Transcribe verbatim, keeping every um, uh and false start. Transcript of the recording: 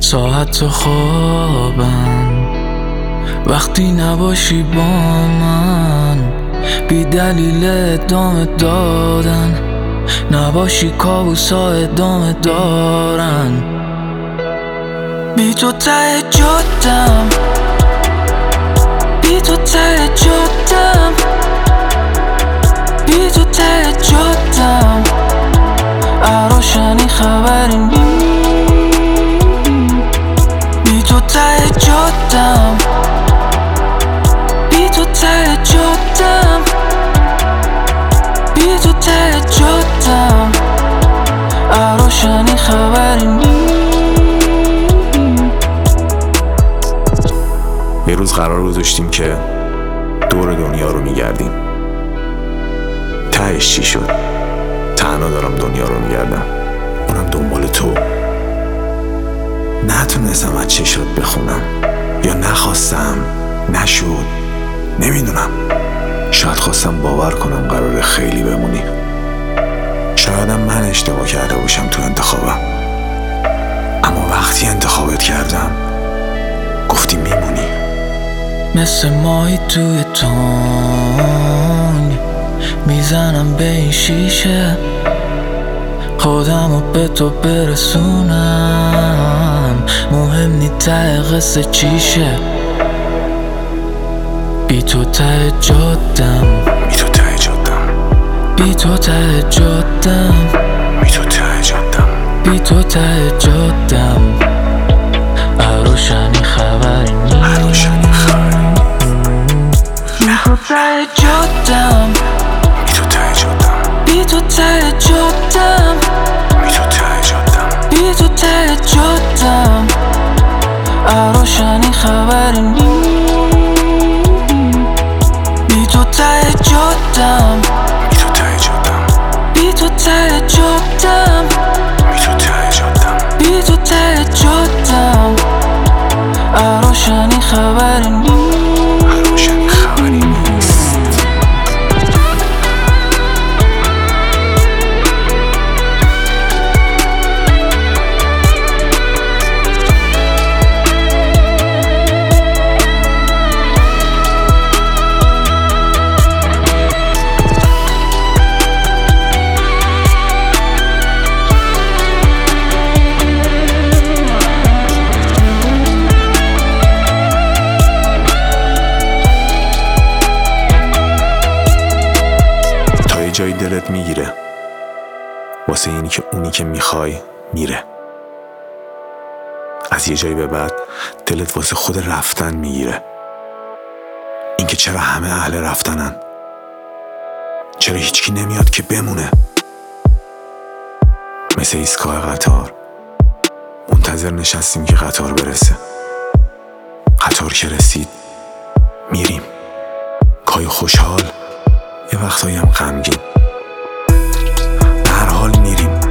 ساعت خوابم وقتی نباشی با من، بی دلیل ادامه دادن، نباشی کابوسا ادامه دارن. بی تو ته جادم، بی تو ته جادم، بی تو ته جادم، عروشنی خبری نی. بی تو ته جادم، بی تو ته جادم، بی تو ته جادم، عروشنی خبری نی. یه روز قرار گذاشتیم که دور دنیا رو میگردیم. تهش چی شد؟ تنها دارم دنیا رو میگردم، اونم دنبال تو. نتونستم از چشات بخونم، یا نخواستم، نشد، نمیدونم. شاید خواستم باور کنم قراره خیلی بمونی. شایدم من اشتباه کرده باشم تو انتخابم، اما وقتی انتخابت کردم گفتی میمونی. مثل ماهی توی تنگ میزنم به این شیشه، خودمو به تو برسونم، مهم نی ته قصه چیشه. بی تو ته جادم، بی تو ته جادم، بی تو ته جادم، بی تو ته جادم، بی تو ته جادم، عروشنی خبری نی. عروشنی خبری نی. بی تو ته جادم، بی تو ته جادم، بی تو ته جادم، بی تو ته جادم، بی تو ته جادم، عروشنی خبری نی. بی تو ته جادم، بی تو ته جادم، بی تو ته جادم، بی تو ته جادم، بی تو ته جادم، عروشنی خبری نی. عروشنی خبری نیست. جای دلت میگیره واسه اینی که اونی که میخوای میره. از یه جایی به بعد دلت واسه خود رفتن میگیره، اینکه چرا همه اهل رفتنن، چرا هیچکی نمیاد که بمونه. مثل ایستگاه قطار منتظر نشستیم که قطار برسه. قطار که رسید میریم، گاهی خوشحال، یه وقتایی هم غمگین. به هر حال میریم.